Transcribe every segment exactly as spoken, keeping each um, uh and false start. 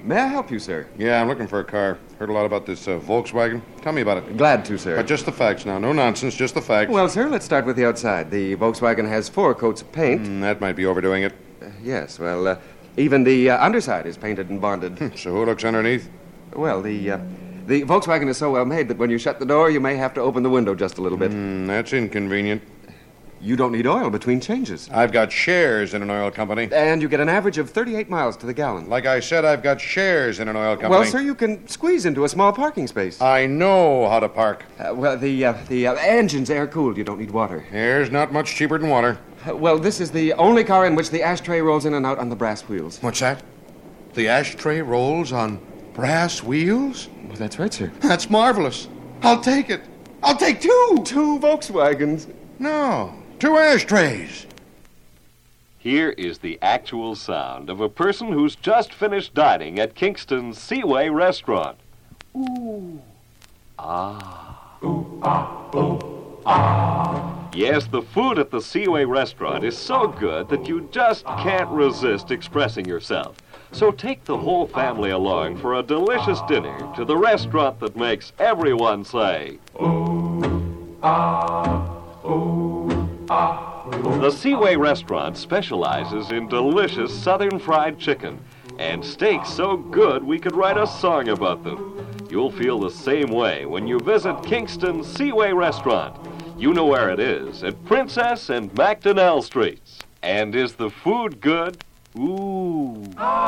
May I help you, sir? Yeah, I'm looking for a car. Heard a lot about this uh, Volkswagen. Tell me about it. Glad to, sir. But just the facts now. No nonsense, just the facts. Well, sir, let's start with the outside. The Volkswagen has four coats of paint. Mm, that might be overdoing it. Uh, yes, well, uh, even the uh, underside is painted and bonded. So who looks underneath? Well, the uh, the Volkswagen is so well made that when you shut the door, you may have to open the window just a little bit. Mm, that's inconvenient. You don't need oil between changes. I've got shares in an oil company. And you get an average of thirty-eight miles to the gallon. Like I said, I've got shares in an oil company. Well, sir, you can squeeze into a small parking space. I know how to park. Uh, well, the uh, the uh, engine's air-cooled. You don't need water. Air's not much cheaper than water. Uh, well, this is the only car in which the ashtray rolls in and out on the brass wheels. What's that? The ashtray rolls on brass wheels? Well, that's right, sir. That's marvelous. I'll take it. I'll take two. Two Volkswagens. No, two ashtrays. Here is the actual sound of a person who's just finished dining at Kingston's Seaway restaurant. Ooh. Ah. Ooh, ah, ooh, ah. Yes, the food at the Seaway restaurant is so good that you just can't resist expressing yourself. So take the whole family along for a delicious dinner to the restaurant that makes everyone say, ooh, ah, ooh, ah. The Seaway restaurant specializes in delicious southern fried chicken and steaks so good we could write a song about them. You'll feel the same way when you visit Kingston's Seaway restaurant. You know where it is, at Princess and MacDonnell Streets. And is the food good? Ooh.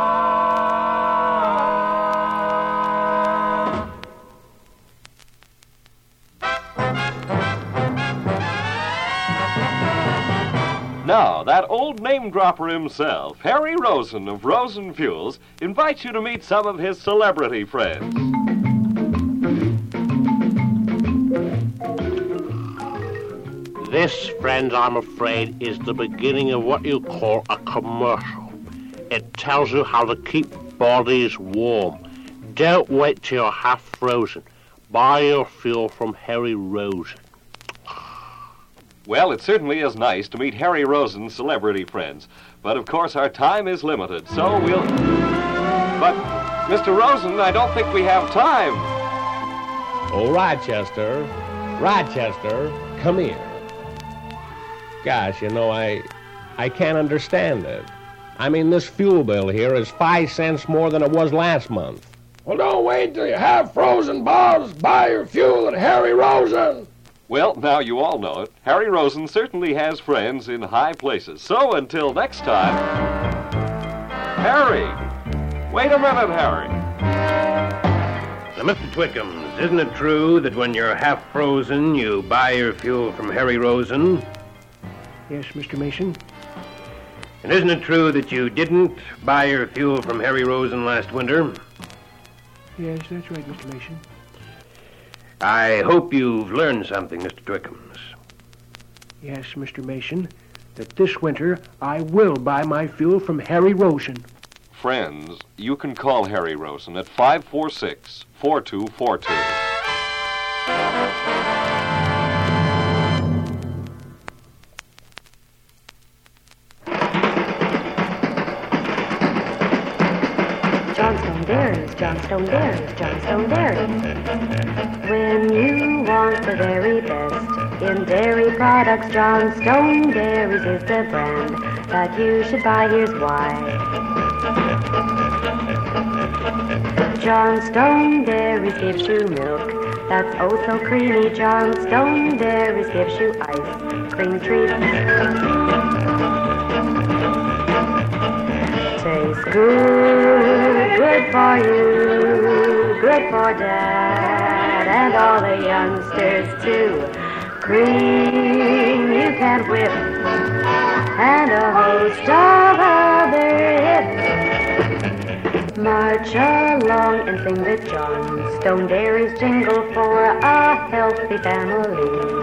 Now, that old name-dropper himself, Harry Rosen of Rosen Fuels, invites you to meet some of his celebrity friends. This, friends, I'm afraid, is the beginning of what you call a commercial. It tells you how to keep bodies warm. Don't wait till you're half frozen. Buy your fuel from Harry Rosen. Well, it certainly is nice to meet Harry Rosen's celebrity friends. But, of course, our time is limited, so we'll... But, Mister Rosen, I don't think we have time. Oh, Rochester, Rochester, come here. Gosh, you know, I, I can't understand it. I mean, this fuel bill here is five cents more than it was last month. Well, don't wait till you have frozen, boss. Buy your fuel at Harry Rosen. Well, now you all know it. Harry Rosen certainly has friends in high places. So until next time... Harry! Wait a minute, Harry. Now, Mister Twickums, isn't it true that when you're half frozen, you buy your fuel from Harry Rosen? Yes, Mister Mason. And isn't it true that you didn't buy your fuel from Harry Rosen last winter? Yes, that's right, Mister Mason. I hope you've learned something, Mister Twickums. Yes, Mister Mason, that this winter I will buy my fuel from Harry Rosen. Friends, you can call Harry Rosen at five four six, four two four two. Johnstone Dairies, Johnstone Dairies, Johnstone Dairies. When you want the very best in dairy products, Johnstone Dairies is the brand that you should buy. Here's why. Johnstone Dairies gives you milk that's oh so creamy. Johnstone Dairies gives you ice cream treats. Tastes good, good for you, good for Dad and all the youngsters too. Cream you can whip and a host of other hits. March along and sing the Johnstone Dairies jingle for a healthy family.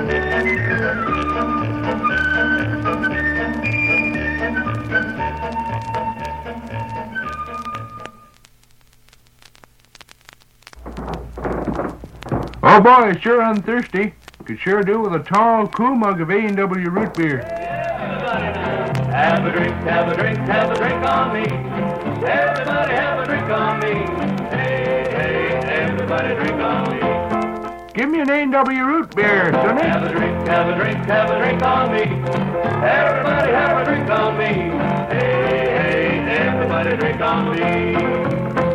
Oh boy, sure I'm thirsty. Could sure do with a tall, cool mug of A and W root beer. Have a drink, have a drink, have a drink on me. Everybody have a drink. drink on me. Hey, hey, everybody drink on me. Give me an A and W root beer, Sonny. Have a drink, have a drink, have a drink on me. Everybody have a drink on me. Hey, hey, everybody drink on me.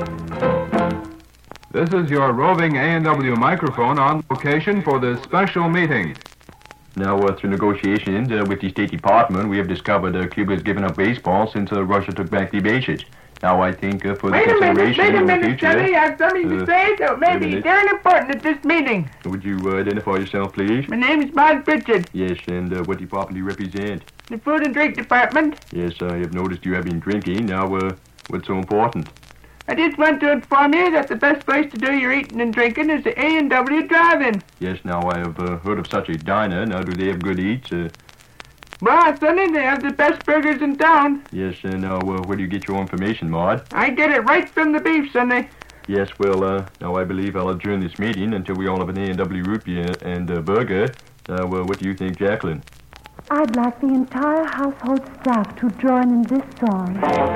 This is your roving A and W microphone on location for this special meeting. Now, uh, through negotiations uh, with the State Department, we have discovered uh, Cuba has given up baseball since uh, Russia took back the bases. Now, I think uh, for the Wait a minute, consideration wait a in the minute, future... Sonny. I have something uh, to say that may wait a be minute. very important at this meeting. Would you uh, identify yourself, please? My name is Bob Pritchard, Yes, and uh, what department do you represent? the Food and Drink Department. Yes, I have noticed you have been drinking. Now, uh, what's so important? I just want to inform you that the best place to do your eating and drinking is the A and W Drive-In. Yes, now I have uh, heard of such a diner. Now, do they have good eats? Uh, Well, Sonny, they have the best burgers in town. yes, uh, now, uh, where do you get your information, Maud? I get it right from the beef, Sonny. Yes, well, uh, now I believe I'll adjourn this meeting until we all have an A and W root beer and uh, burger. Now, uh, what do you think, Jacqueline? I'd like the entire household staff to join in this song.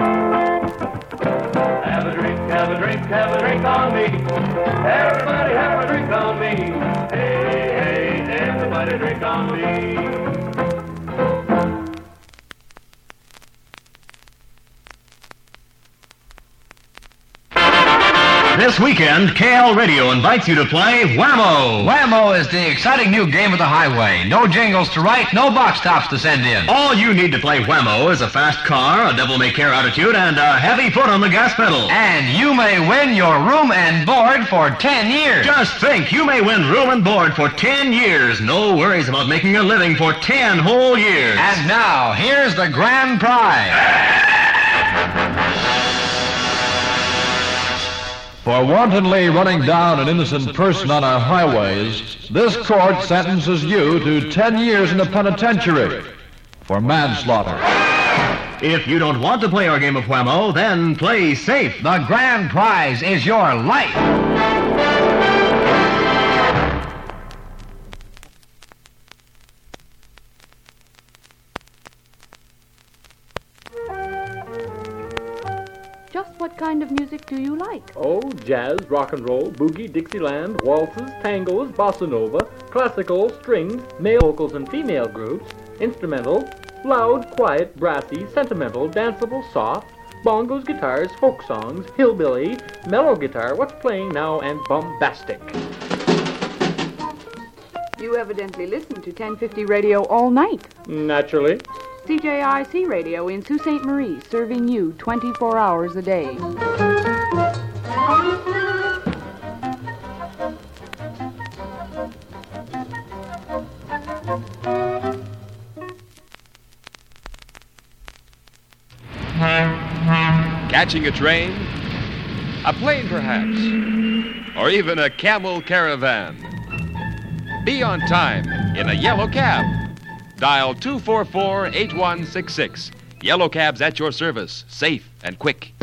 Have a drink, have a drink, have a drink on me. Everybody have a drink on me. Hey, hey, everybody drink on me. This weekend, K L Radio invites you to play Whammo. Whammo is the exciting new game of the highway. No jingles to write, no box tops to send in. All you need to play Whammo is a fast car, a devil-may-care attitude, and a heavy foot on the gas pedal. And you may win your room and board for ten years. Just think, you may win room and board for ten years. No worries about making a living for ten whole years. And now, here's the grand prize. For wantonly running down an innocent person on our highways, this court sentences you to ten years in the penitentiary for manslaughter. If you don't want to play our game of Whammo, then play safe. The grand prize is your life. Just what kind of music do you like? Oh, jazz, rock and roll, boogie, Dixieland, waltzes, tangos, bossa nova, classical, strings, male vocals and female groups, instrumental, loud, quiet, brassy, sentimental, danceable, soft, bongos, guitars, folk songs, hillbilly, mellow guitar, what's playing now, and bombastic. You evidently listen to ten fifty radio all night. Naturally. C J I C Radio in Sault Ste. Marie, serving you twenty-four hours a day. Catching a train, a plane perhaps, or even a camel caravan. Be on time in a yellow cab. Dial two four four, eight one six six. Yellow Cabs at your service, safe and quick.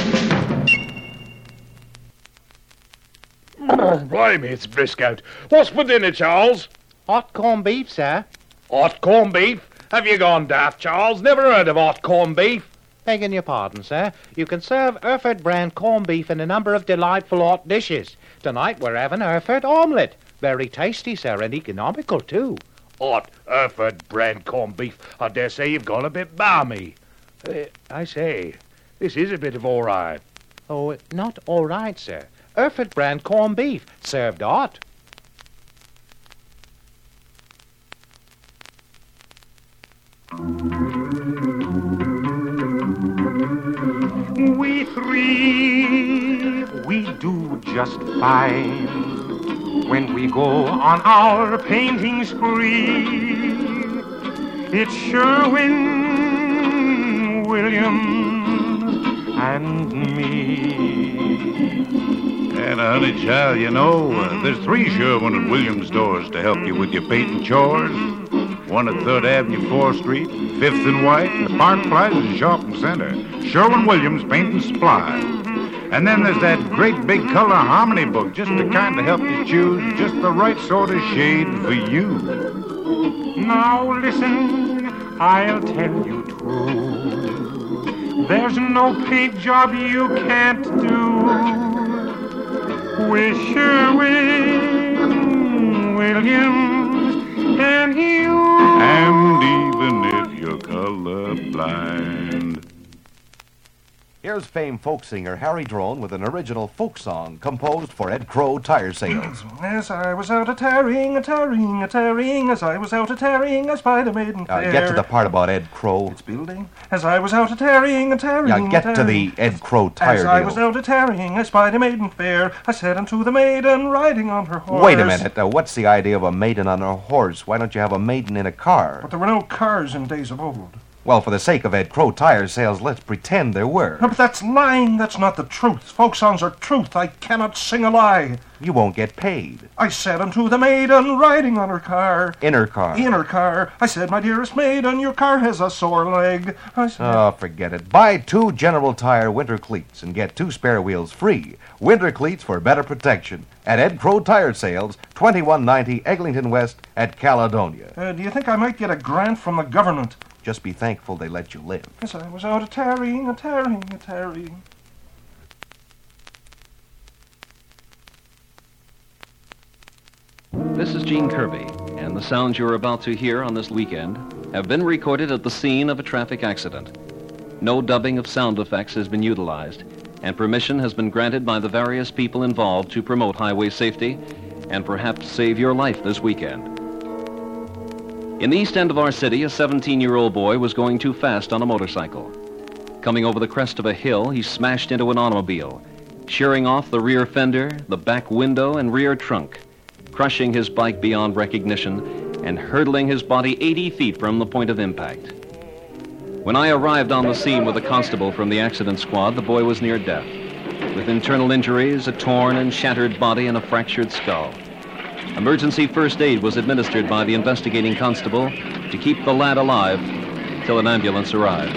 Blimey, it's brisk out. What's for dinner, Charles? Hot corned beef, sir. Hot corned beef? Have you gone daft, Charles? Never heard of hot corned beef. Begging your pardon, sir. You can serve Erfurt brand corned beef in a number of delightful hot dishes. Tonight we're having Erfurt omelette. Very tasty, sir, and economical, too. Hot Erfurt brand corned beef. I dare say you've gone a bit balmy. Uh, I say, this is a bit of all right. Oh, not all right, sir. Erfurt brand corned beef, served hot. We three, we do just fine when we go on our painting spree. It's Sherwin Williams and me. And honey child, you know, uh, there's three Sherwin and Williams stores to help you with your painting chores. One at third Avenue, fourth Street, fifth and White, and the Park Plaza Shopping Center. Sherwin-Williams Paint and Supply. And then there's that great big color harmony book, just to kind of help you choose just the right sort of shade for you. Now listen, I'll tell you true. There's no paint job you can't do with Sherwin-Williams and you. And even if you're colorblind. Here's famed folk singer Harry Drone with an original folk song composed for Ed Crow Tire Sales. As I was out a tarrying, a tarrying, a tarrying, as I was out a tarrying, I spied a maiden Uh, fair. get to the part about Ed Crow. It's building. As I was out a tarrying, a tarrying, Yeah, get a to the tarrying. Ed Crow Tire As I deal. was out a tarrying, I spied a maiden fair. I said unto the maiden riding on her horse. Wait a minute. Uh, what's the idea of a maiden on a horse? Why don't you have a maiden in a car? But there were no cars in days of old. Well, for the sake of Ed Crow Tire Sales, let's pretend there were. No, but that's lying. That's not the truth. Folk songs are truth. I cannot sing a lie. You won't get paid. I said unto the maiden riding on her car. In her car. In her car. I said, my dearest maiden, your car has a sore leg. I said, Oh, forget it. Buy two General Tire winter cleats and get two spare wheels free. Winter cleats for better protection at Ed Crow Tire Sales, twenty-one ninety Eglinton West at Caledonia. uh, do you think I might get a grant from the government? Just be thankful they let you live. Yes, I was out a tarrying, a tarrying, a tarrying. This is Gene Kirby, and the sounds you're about to hear on this weekend have been recorded at the scene of a traffic accident. No dubbing of sound effects has been utilized, and permission has been granted by the various people involved to promote highway safety and perhaps save your life this weekend. In the east end of our city, a seventeen-year-old boy was going too fast on a motorcycle. Coming over the crest of a hill, he smashed into an automobile, shearing off the rear fender, the back window, and rear trunk, crushing his bike beyond recognition and hurtling his body eighty feet from the point of impact. When I arrived on the scene with a constable from the accident squad, the boy was near death, with internal injuries, a torn and shattered body, and a fractured skull. Emergency first aid was administered by the investigating constable to keep the lad alive till an ambulance arrived.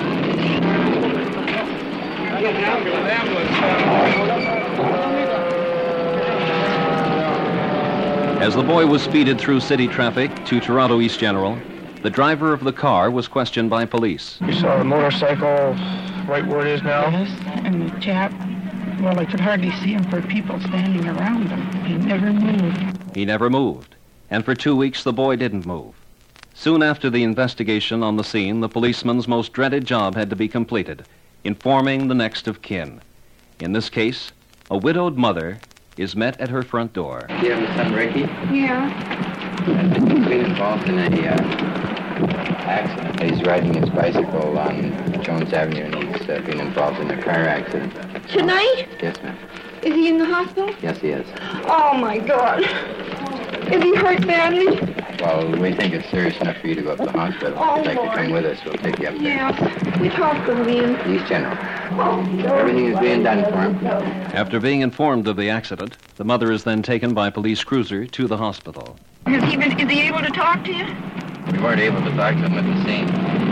As the boy was speeded through city traffic to Toronto East General, the driver of the car was questioned by police. You saw the motorcycle right where it is now? Yes, and the chap, well, I could hardly see him for people standing around him. He never moved. He never moved, and for two weeks the boy didn't move. Soon after the investigation on the scene, the policeman's most dreaded job had to be completed, informing the next of kin. In this case, a widowed mother is met at her front door. Do you have a son, Ricky? Yeah. He's been involved in a uh, accident. He's riding his bicycle on Jones Avenue, and he's uh, been involved in a car accident. Tonight? Yes, ma'am. Is he in the hospital? Yes, he is. Oh, my God. Is he hurt badly? Well, we think it's serious enough for you to go up to the hospital. Oh, If you'd like Lord. to come with us, we'll take you up there. Yes. Which hospital, Ian? East General. Oh, Everything is being done for him. After being informed of the accident, the mother is then taken by police cruiser to the hospital. Has he been, is he able to talk to you? We weren't able to talk to him at the scene.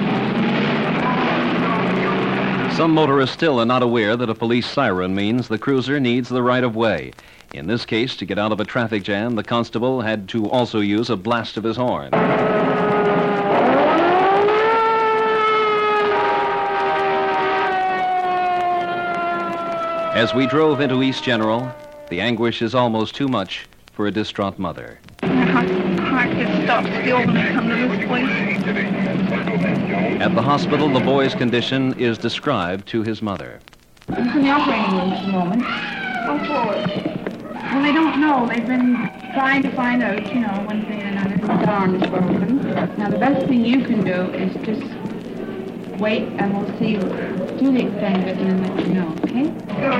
Some motorists still are not aware that a police siren means the cruiser needs the right-of-way. In this case, to get out of a traffic jam, the constable had to also use a blast of his horn. As we drove into East General, the anguish is almost too much for a distraught mother. My heart, heart gets stopped still when I come to this place. At the hospital, the boy's condition is described to his mother. He's in the operating room at the moment. Go forward. Well, they don't know. They've been trying to find out, you know, one thing or another. His arm is broken. Now, the best thing you can do is just wait, and we'll see, do the extent of it, and then let you know, okay? He's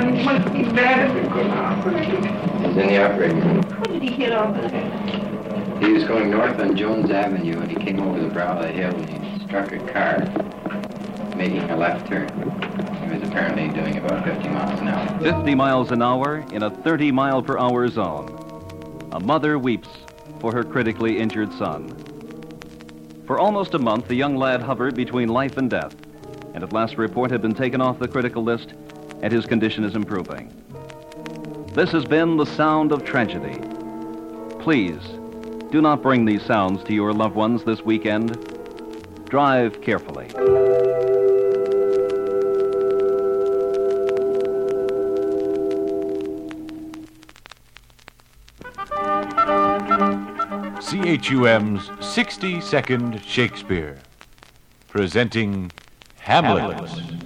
in the operating room. How did he hit off of it? He was going north on Jones Avenue, and he came over the brow of the hill, and he struck a car, making a left turn. He was apparently doing about fifty miles an hour. fifty miles an hour in a thirty mile per hour zone. A mother weeps for her critically injured son. For almost a month, the young lad hovered between life and death, and at last report had been taken off the critical list, and his condition is improving. This has been the sound of tragedy. Please, do not bring these sounds to your loved ones this weekend. Drive carefully. H U M's sixty-second Shakespeare, presenting Hamlet.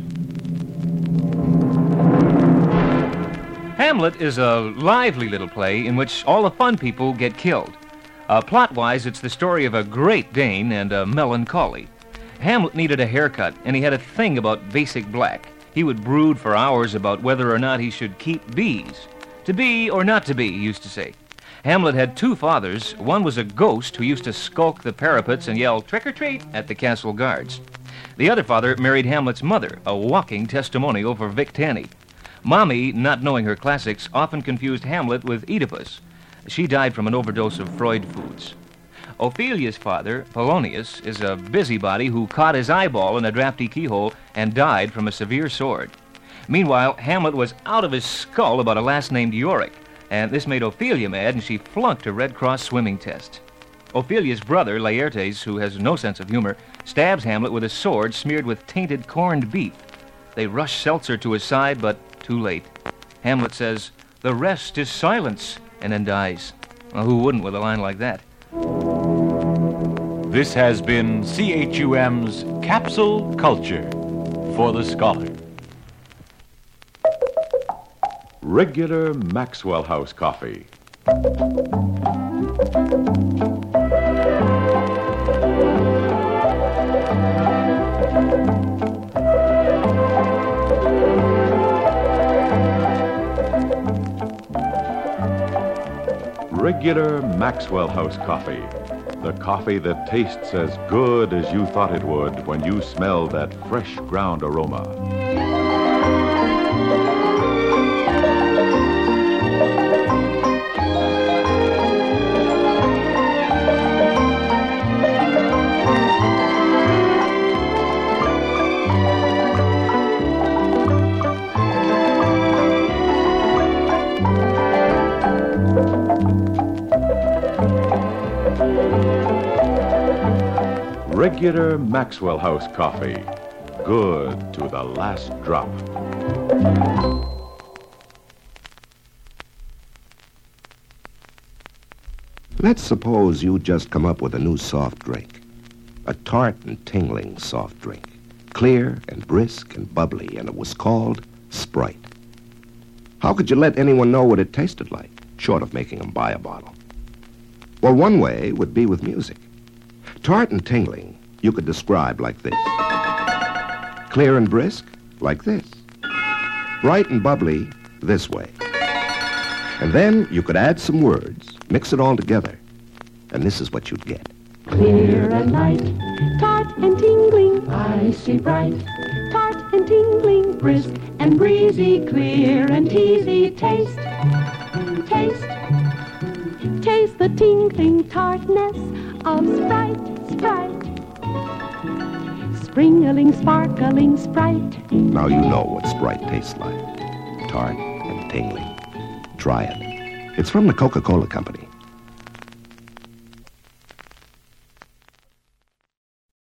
Hamlet is a lively little play in which all the fun people get killed. Uh, plot-wise, it's the story of a great Dane and a melancholy. Hamlet needed a haircut, and he had a thing about basic black. He would brood for hours about whether or not he should keep bees. To be or not to be, he used to say. Hamlet had two fathers. One was a ghost who used to skulk the parapets and yell trick-or-treat at the castle guards. The other father married Hamlet's mother, a walking testimonial for Vic Tanny. Mommy, not knowing her classics, often confused Hamlet with Oedipus. She died from an overdose of Freud foods. Ophelia's father, Polonius, is a busybody who caught his eyeball in a drafty keyhole and died from a severe sword. Meanwhile, Hamlet was out of his skull about a lass named Yorick, and this made Ophelia mad, and she flunked a Red Cross swimming test. Ophelia's brother, Laertes, who has no sense of humor, stabs Hamlet with a sword smeared with tainted corned beef. They rush Seltzer to his side, but too late. Hamlet says, "The rest is silence," and then dies. Well, who wouldn't with a line like that? This has been C H U M's Capsule Culture for the Scholar. Regular Maxwell House coffee. Regular Maxwell House coffee. The coffee that tastes as good as you thought it would when you smelled that fresh ground aroma. Regular Maxwell House coffee. Good to the last drop. Let's suppose you just come up with a new soft drink. A tart and tingling soft drink. Clear and brisk and bubbly, and it was called Sprite. How could you let anyone know what it tasted like, short of making them buy a bottle? Well, one way would be with music. Tart and tingling, you could describe like this. Clear and brisk, like this. Bright and bubbly, this way. And then you could add some words, mix it all together, and this is what you'd get. Clear and light, tart and tingling, icy bright, tart and tingling, brisk and breezy, clear and easy. Taste, taste, taste the tingling tartness of Sprite, Sprite. Springling, sparkling Sprite. Now you know what Sprite tastes like. Tart and tingling. Try it. It's from the Coca-Cola Company.